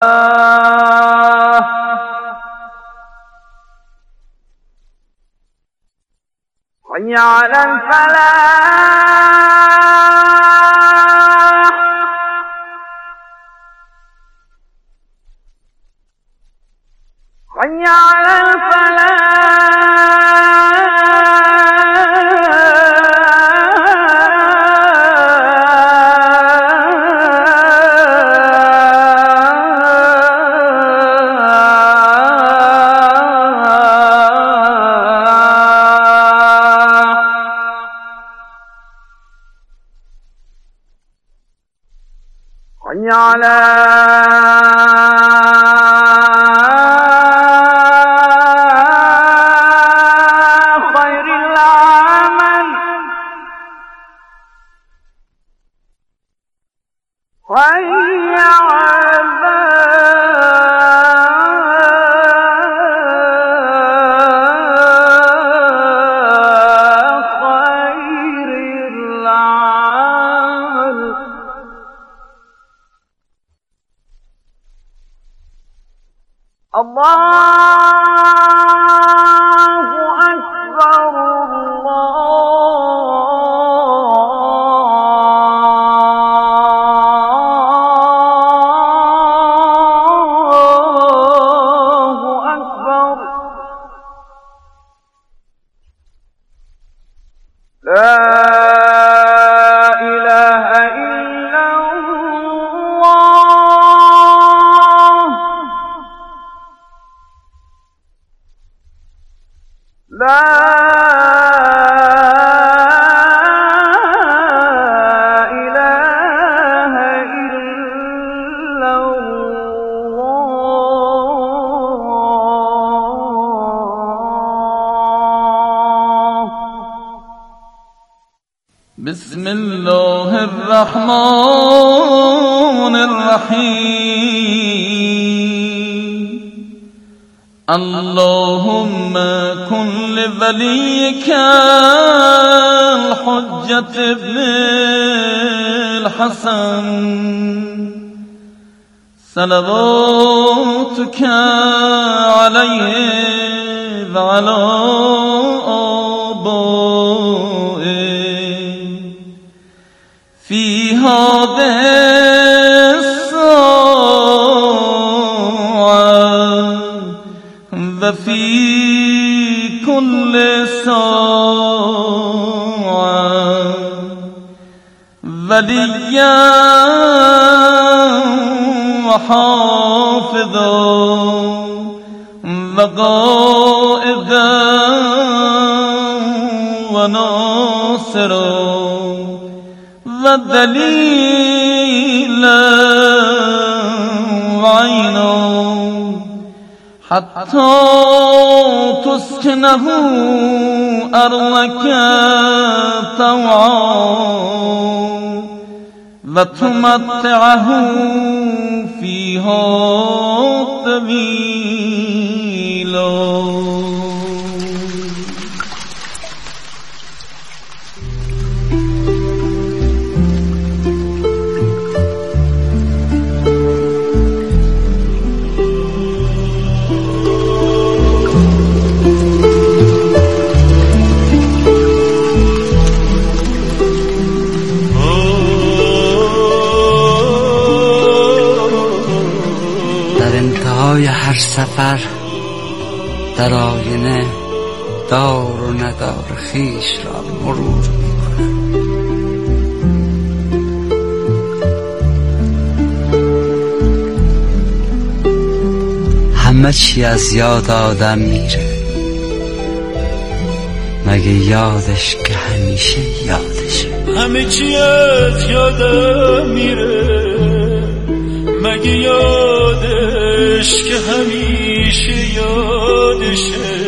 حي على الفلاح حي على حي على خير العمل حي على خير العمل الله أكبر الله أكبر لا إله إلا الله لا إله إلا الله. بسم الله الرحمن الرحيم. اللهم كن لوليك الحجة ابن الحسن صلواتك عليه وعلى آبائه في هذه وفي كل ساعة وليا وحافظا وقائدا وناصرا ودليلا وعينا حتى تسكنه أرضك طوعا وتمتعه فيها طويلا. هر سفر در آینه دار و ندار خویش را مرور میکنم. همه چی از یاد آدم میره مگه یادش که همیشه یادشه. همه چی از یادم میره مگه یادش که همیشه یادشه.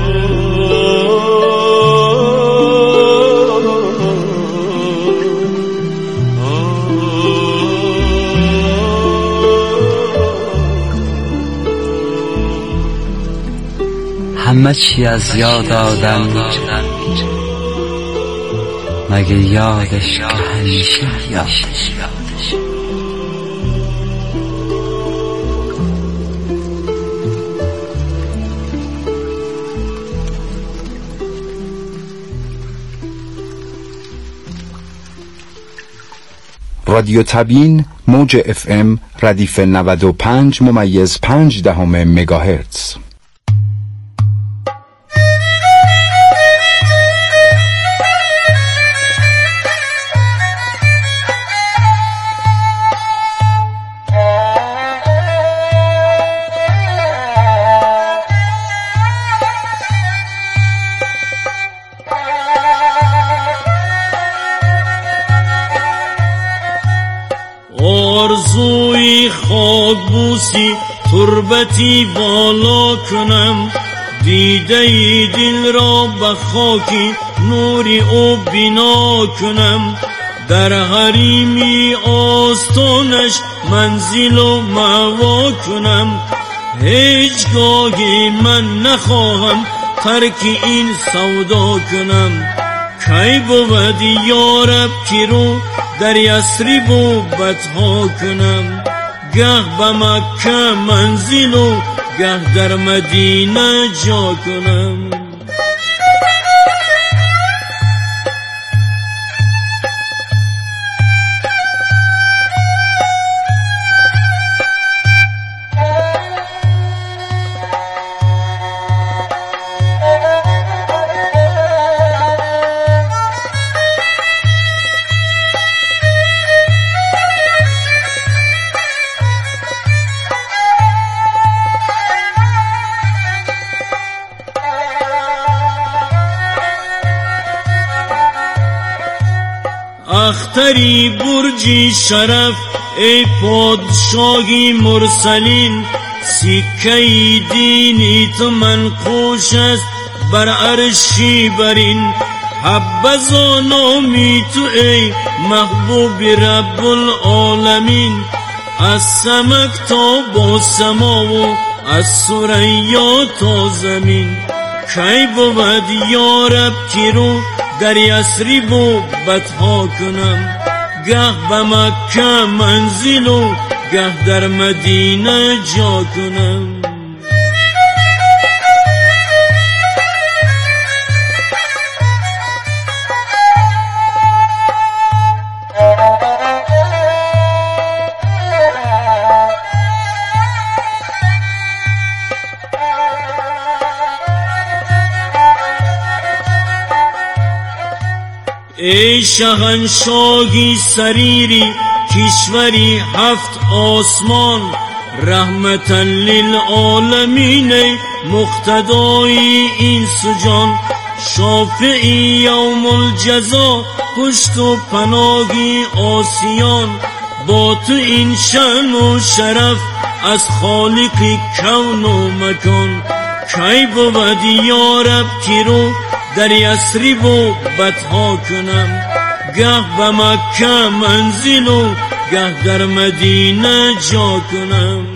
همه چی از یاد آدم میره مگه یادش که همیشه یادشه. رادیو تبیین موج FM ردیف 95.5 مگاهرتز. آرزوی خاک بوسی تربتی بالا کنم، دیده دل را به خاکی نوری او بنا کنم، در حریمی آستانش منزل و مأوا کنم. هیچ گاهی من نخواهم ترک این سودا کنم، کی بود یارب که رو در یثرب و بطحا کنم، گه به مکه منزل و گه در مدینه جا کنم. اختری برجی شرف ای پادشاهی مرسلین، سکه دینی تو منقوش است بر عرشی برین، حبذا نامی تو ای محبوب رب العالمین، از سمک تا با سما و از ثریا تا زمین. کی بود یارب که رو در یثرب و بطحا کنم، گه به مکه منزل و گه در مدینه جا کنم. ای شهنشاهی سریری کشوری هفت آسمان، رحمتا للعالمین ای مقتدای این سجان، شافعی یوم الجزا پشت و پناهی آسیان، با تو این شأن و شرف از خالق کون و مکان. کی بود یارب که رو در یثرب و بطحا کنم، گه به مکه منزل و گه در مدینه جا کنم.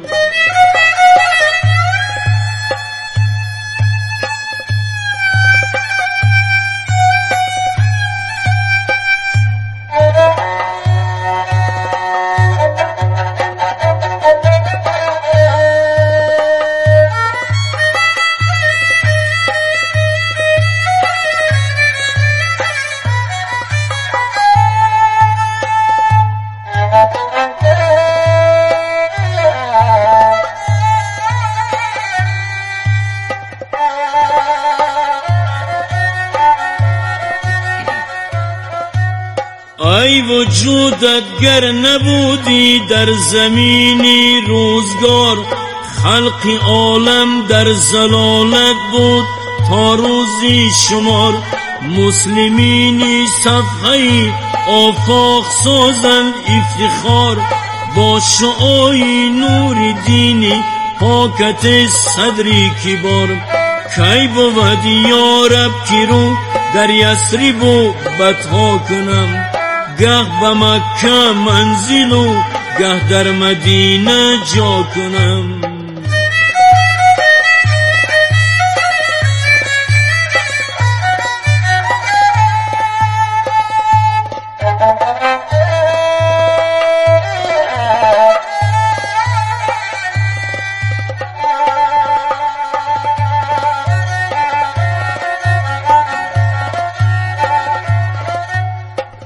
ای وجودت گر نبودی در زمینی روزگار، خلق عالم در ضلالت بود تا روزی شمار، مسلمینی صفحه آفاق سازند افتخار، با شعاع نور دینی پاکت صدری کبار. کی بود یارب که رو در یثرب و بطحا کنم، گه به مکه منزل و گه در مدینه جا کنم.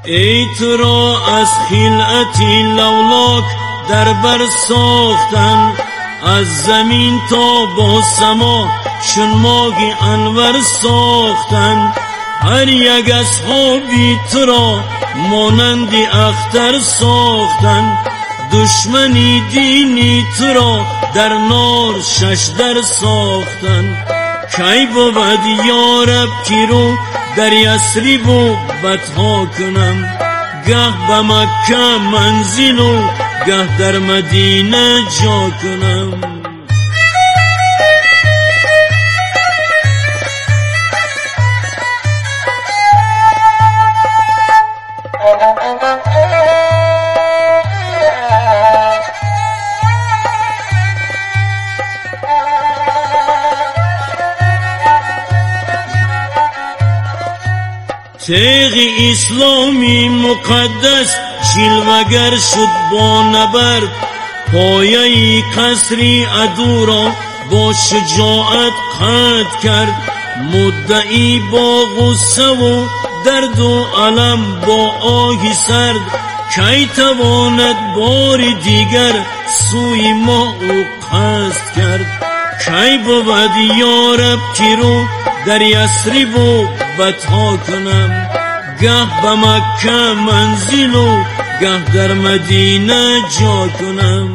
ای تو را از خلعتی لولاک در بر ساختن، از زمین تا با سما چون ماهی انور ساختن. هر یک اصحابی تو را مانندی اختر ساختن، دشمنی دینی تو را در نار شش در ساختن. کی بود یارب کی رو در یثرب و بطها کنم، گه به مکه منزل و گه در مدینه جا کنم. تیغ اسلامی مقدس جلوگر شد با نبرد، پایه قصری عدو را با شجاعت قطع کرد. مدعی با غصه و درد و علم با آه سرد، کی تواند بار دیگر سوی ما او قصد کرد. کی بود یارب کی رو در یثرب و بطها کنم، گه به مکه منزل و گه در مدینه جا کنم.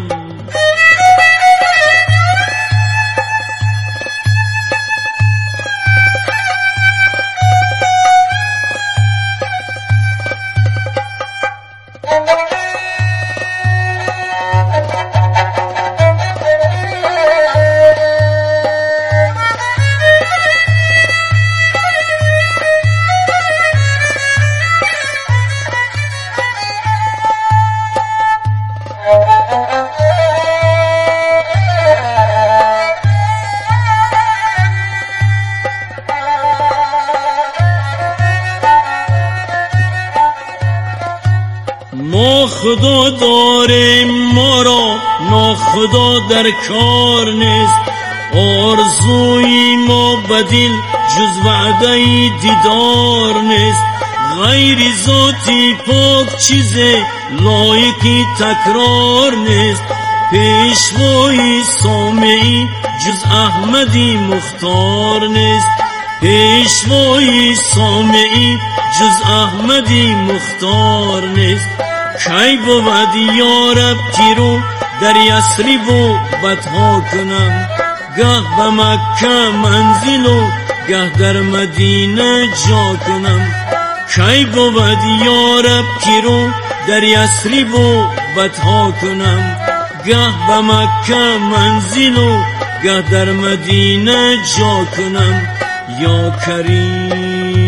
خدا داره ما را ناخدا در کار نیست، آرزوی ما بدیل جز وعده دیدار نیست. غیر ذاتی پاک چیز لایقی تکرار نیست، پیشوای سامعی جز احمدی مختار نیست. پیشوای سامعی جز احمدی مختار نیست. کی بود یارب کی رو در یثرب و بطها کنم، گه به مکه منزل و گه در مدینه جا کنم. کی بود یارب کی رو در یثرب و بطها کنم، گه به مکه منزل و گه در مدینه جا کنم. یا کریم.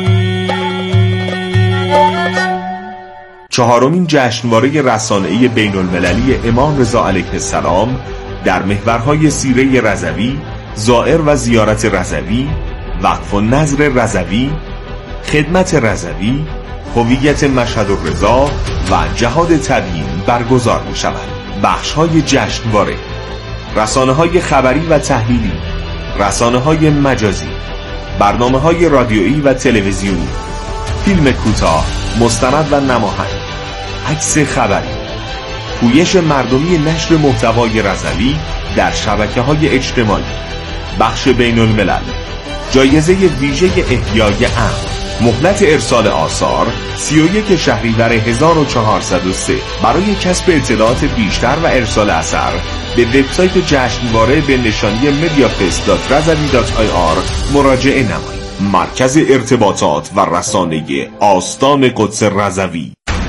چهارمین جشنواره رسانه‌ای بین المللی امام رضا علیه السلام در محورهای سیره رضوی، زائر و زیارت رضوی، وقف و نظر رضوی، خدمت رضوی، هویت مشهد الرضا و جهاد تبیین برگزار می شود. بخش‌های جشنواره: رسانه‌های خبری و تحلیلی، رسانه‌های مجازی، برنامه‌های رادیویی و تلویزیونی، فیلم کوتاه، مستند و نماهنگ، عکس خبری، پویش مردمی نشر محتوای رضوی در شبکه‌های اجتماعی، بخش بین الملل، جایزه ویژه احیای امن، مهلت ارسال آثار 31 شهریور 1403. برای کسب اطلاعات بیشتر و ارسال اثر به وبسایت جشنواره به نشانی mediafest.razvi.ir مراجعه نمایید. مرکز ارتباطات و رسانه آستان قدس رضوی.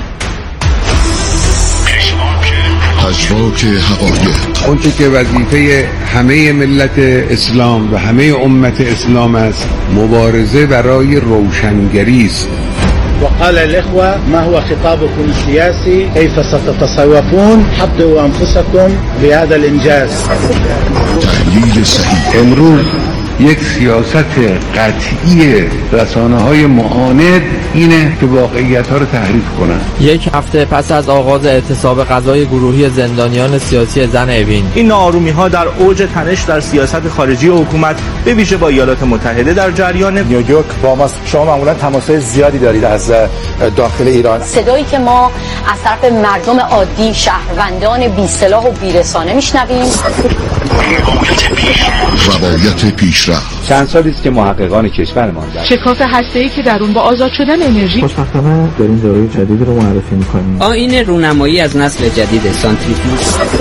پژواک حقایق، اون که وظیفه همه ملت اسلام و همه امت اسلام است، مبارزه برای روشنگری است. وقال الإخوة ما هو خطابكم السياسي، كيف ستتصوفون، حضروا أنفسكم بهذا الإنجاز. تحلیل صحیح. امروز یک سیاست قطعی رسانه‌های معاند اینه که واقعیت‌ها رو تحریف کنن. یک هفته پس از آغاز اعتصاب غذای گروهی زندانیان سیاسی زن اوین، این ناآرومی‌ها در اوج تنش در سیاست خارجی حکومت به ویژه با ایالات متحده در جریان. نیویورک با ماست. شما معمولا تماس‌های زیادی دارید از داخل ایران. صدایی که ما از طرف مردم عادی، شهروندان بی سلاح و بی رسانه میشنویم. روایت پیشرفت. چند سالی است که محققان کشورمان در شکاف هسته‌ای که در اون با آزاد شدن انرژی. خوشبختانه داریم داروی جدید رو معرفی می‌کنیم. آیین رونمایی از نسل جدید سانتریفیوژ.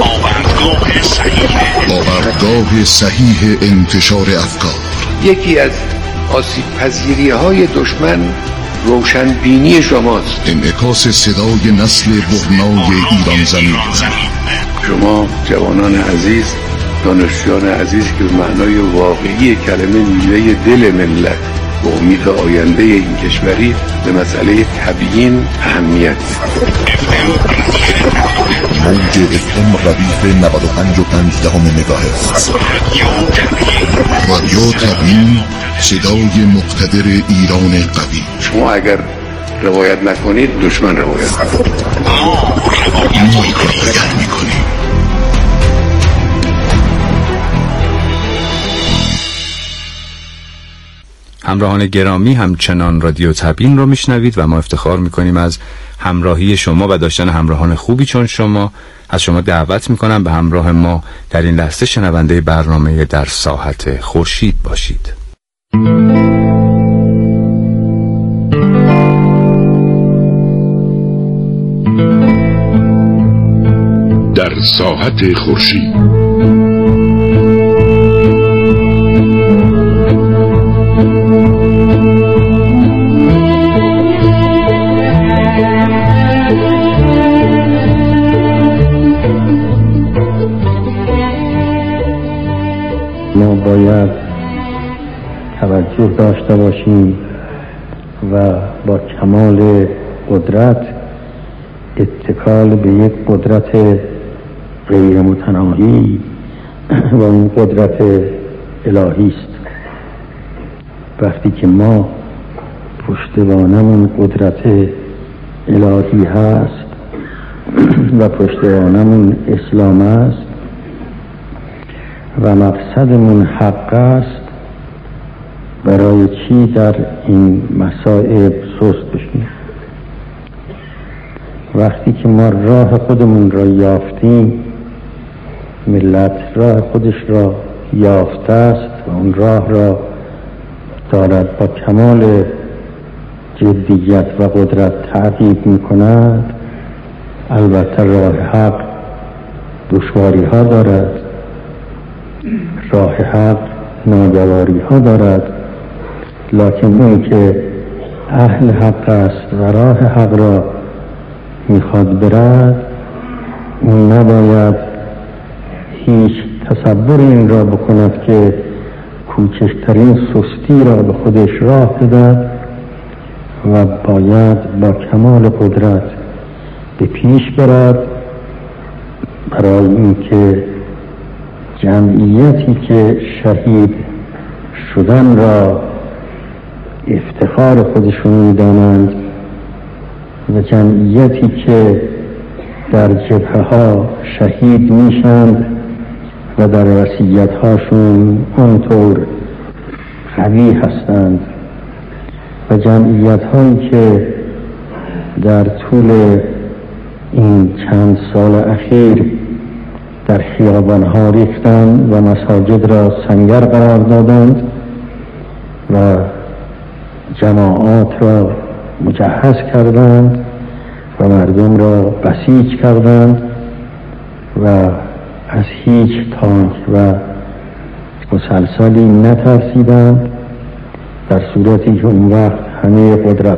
آوردگاه صحیح انتشار افکار. یکی از آسیب‌پذیری‌های دشمن روشنبینی شماست. انعکاس صدای نسل برنای ایران زمین. شما جوانان عزیز، دانشجویان عزیز که به معنای واقعی کلمه میوه دل ملت و امید آینده این کشوری به مسئله تبیین اهمیت. موج FM ردیف 95.5 مگاهرتز. رادیو تبیین، صدای مقتدر ایران قوی. شما اگر روایت نکنید دشمن روایت میکنیم. همراهان گرامی، همچنان رادیو تبیین رو میشنوید و ما افتخار میکنیم از همراهی شما و داشتن همراهان خوبی چون شما. از شما دعوت میکنم به همراه ما در این لحظه شنونده برنامه در ساحت خورشید باشید. در ساحت خورشید. ما باید توجه داشته باشیم و با کمال قدرت اتکال به یک قدرت غیر متناهی و اون قدرت الهی است. وقتی که ما پشتوانمون قدرت الهی هست و پشتوانمون اسلام است و مقصدمون حق است، برای چی در این مسائل سست بشیم؟ وقتی که ما راه خودمون را یافتیم، ملت راه خودش را یافته است و اون راه را دارد با کمال جدیت و قدرت تعقیب می‌کند. البته راه حق دشواری ها دارد، راه حق ناگواری ها دارد، لکن اون که اهل حق است و راه حق را میخواد برد، اون نباید هیچ تصور این را بکند که کوچکترین سستی را به خودش راه بدهد و باید با کمال قدرت به پیش برد برای اینکه جمعیتی که شهید شدن را افتخار خودشون می‌دانند و جمعیتی که در جبهه ها شهید میشند و در وصیت هاشون آنطور قوی هستند و جمعیت هایی که در طول این چند سال اخیر در خیابان ها ریختند و مساجد را سنگر قرار دادند و جماعات را مجهز کردند و مردم را بسیج کردند و از هیچ تانک و مسلسلی نترسیدند، در صورتی که اون وقت همه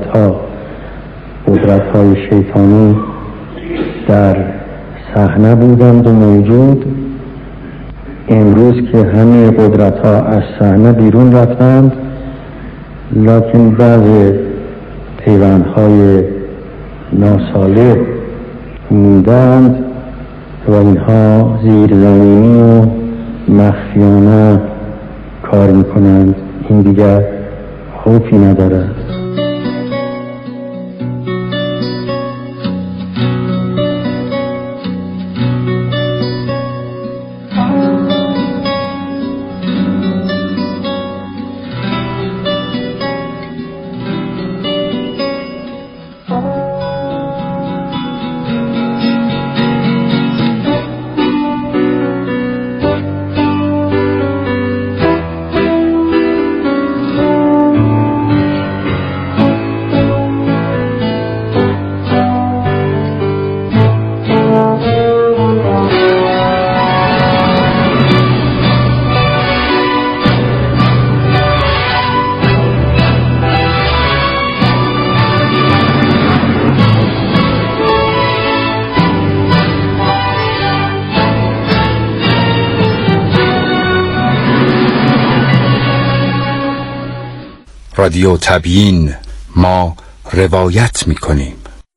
قدرت‌های شیطانی در صحنه بودند و موجود. امروز که همه قدرت‌ها از صحنه بیرون رفتند، لکن بعض پیوندهای ناصالح موندند و اینها زیرزمینی و مخفیانه کار میکنند این دیگر خوفی ندارد. رادیو تبیین، ما روایت میکنیم.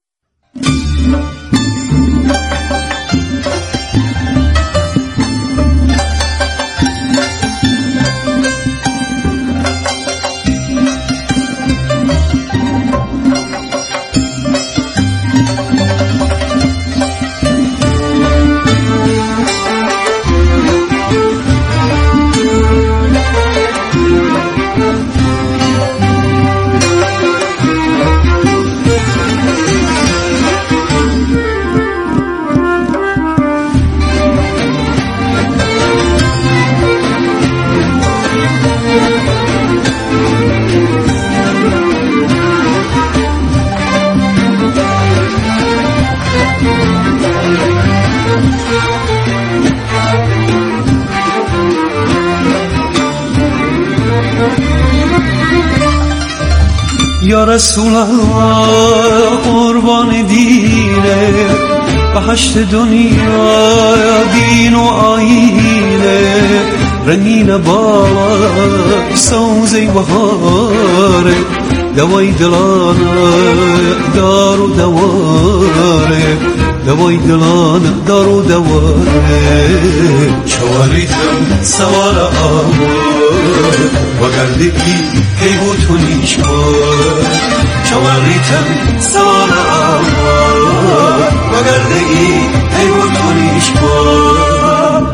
یا رسول الله قربان دینه بهشت دنیا دین و آینه رنگین بالا سوزی بهاره دوای دلانه دار و دواره دوای دلانه دار و دواره چواریتم سوار آمار و گردگی حیبوتونیش کن چواریتم سوار آمار و گردگی حیبوتونیش کن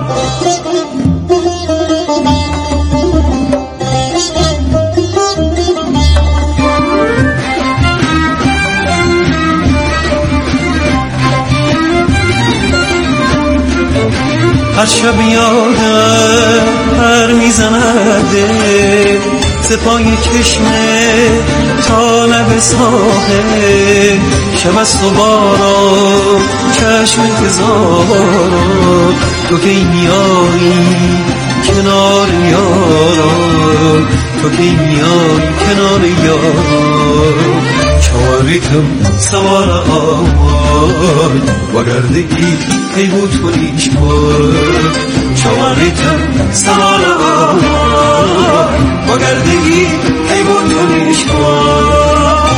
هر شب یادم پر میزنده سپای چشمه تا لب ساحل شب از تو بارا چشم انتظارا تو کی میایی کنار یارا تو کی میایی کنار یارا چواریتم سوار آمای و گردگی حیبوتونیش کن چواریتم سوار آمای و گردگی حیبوتونیش کن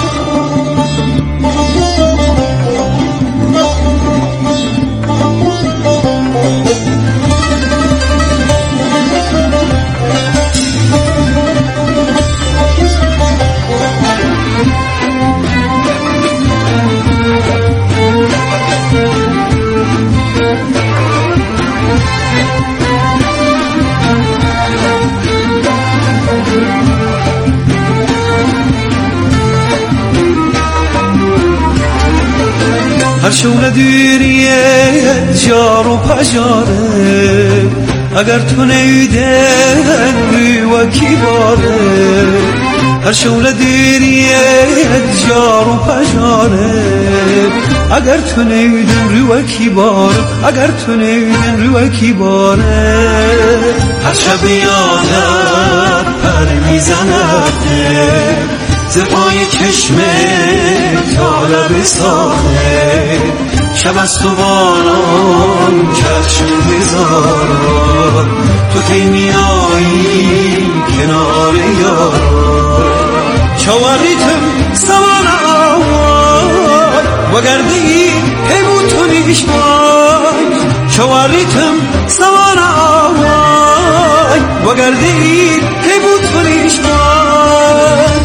هر شونه دیریه جار و پجاره اگر تو نیدن روی وکی باره هر شونه دیریه جار و پجاره اگر تو نیدن روی وکی باره اگر تو نیدن روی وکی باره هر شب یادت پر میزنده زفای چشمه تا لب ساحل شب از تو باران چشم بزاران تو کی میایی کنار یاران چواریتم سوار آوای و گردگی حیبوتونیش وای چواریتم سوار آوای وگردی که بود کنیش من.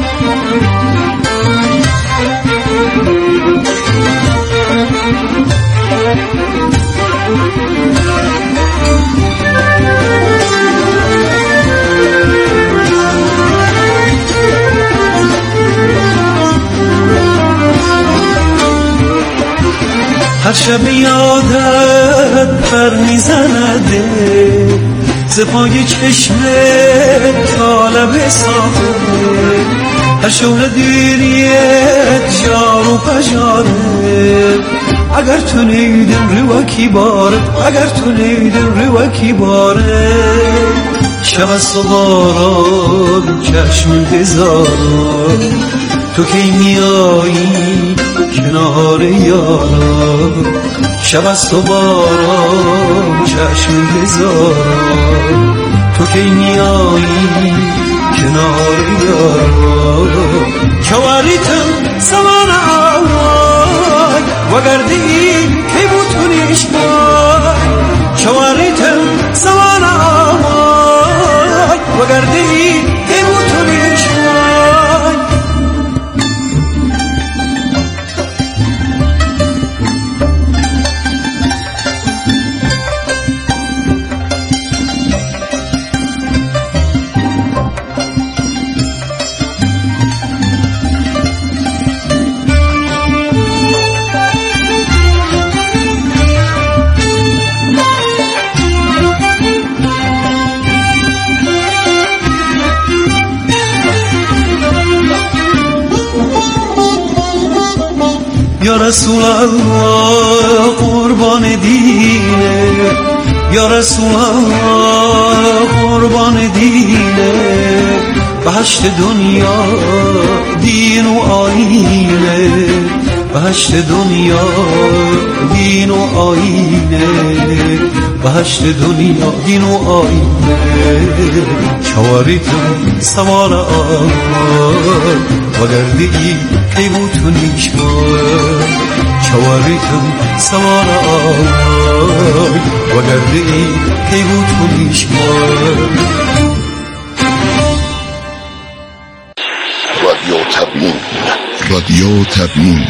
هر شب یادت پر میزنده ز پای چشم طالب ساخته، هر شوله دیریت جارو پجاره، اگر تو نیدم روکی باره، اگر تو نیدم روکی باره. شب از تو باران چشم انتظارم، تو کی میایی کنار یارم. شب از تو باران چشم انتظارم، تو کی میایی کنار یارم. چواریتم سمان آوای وگردی کی بوتونیش بای. چواریتم سمان آوای وگردی کی بوتونیش بای. یا رسول الله قربان دینه، یا رسول الله قربان دینه. بهشت دنیا دین و آینه، بهشت دنیا دین و آینه، بهشت دنیا دین و آینه. چواریتم سوار آن وگردی کی بوتونیش بای. چواریتم سوار آن وگردی کی بوتونیش بای. رادیو تبیین، رادیو تبیین.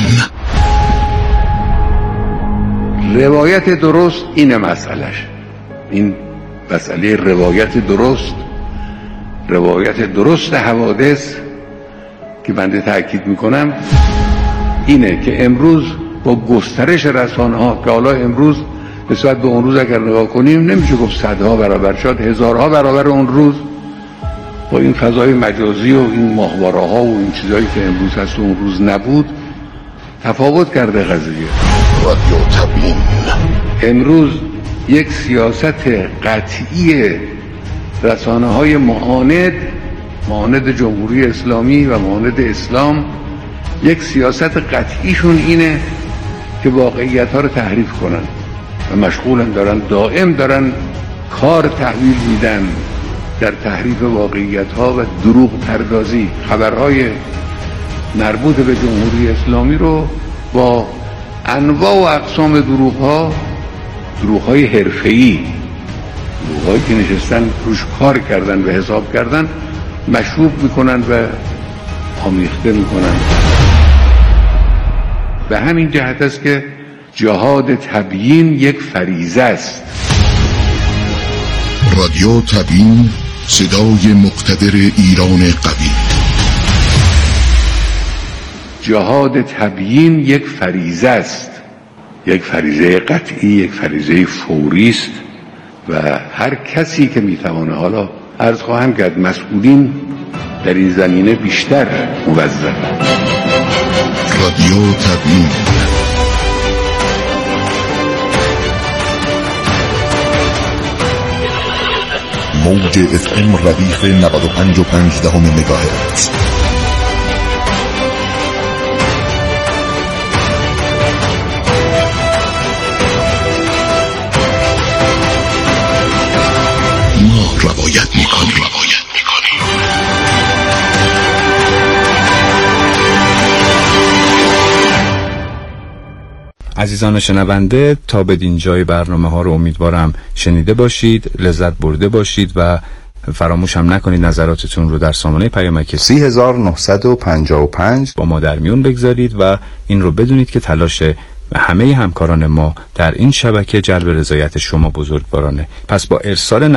روایت درست اینه مسئلهش، این مسئله روایت درست، روایت درست حوادث که بنده تأکید میکنم اینه که امروز با گسترش رسانه ها که حالا امروز نسبت به اون روز اگر نگاه کنیم نمیشه گفت صدها برابر، شاید هزارها برابر اون روز، با این فضای مجازی و این ماهواره ها و این چیزایی که امروز هست و اون روز نبود تفاوت کرده قضیه. رادیو تبیین امروز یک سیاست قطعی رسانه های معاند جمهوری اسلامی و معاند اسلام، یک سیاست قطعیشون اینه که واقعیت ها رو تحریف کنن و مشغولن، دائم دارن کار تحویل میدن در تحریف واقعیت ها و دروغ پردازی. خبرهای مربوط به جمهوری اسلامی رو با انواع و اقسام دروغ‌های حرفه‌ای، دروغ‌هایی که نشستن روش کار کردن و حساب کردن، مشروب میکنن و آمیخته میکنن. به همین جهت است که جهاد تبیین یک فریضه است. رادیو تبیین، صدای مقتدر ایران قوی. جهاد تبیین یک فریضه است، یک فریضه قطعی، یک فریضه فوری است و هر کسی که میتوانه، حالا عرض خواهم کرد مسئولین در این زمینه بیشتر موظف. رادیو تبیین. موج FM ردیف 95.5 مگاهرتز. ما روایت میکنیم. عزیزان شنونده، تا بدین جای برنامه ها رو امیدوارم شنیده باشید، لذت برده باشید و فراموش هم نکنید نظراتتون رو در سامانه پیامک 3955 با ما در میون بگذارید و این رو بدونید که تلاش همه همکاران ما در این شبکه جلب رضایت شما بزرگوارانه. پس با ارسال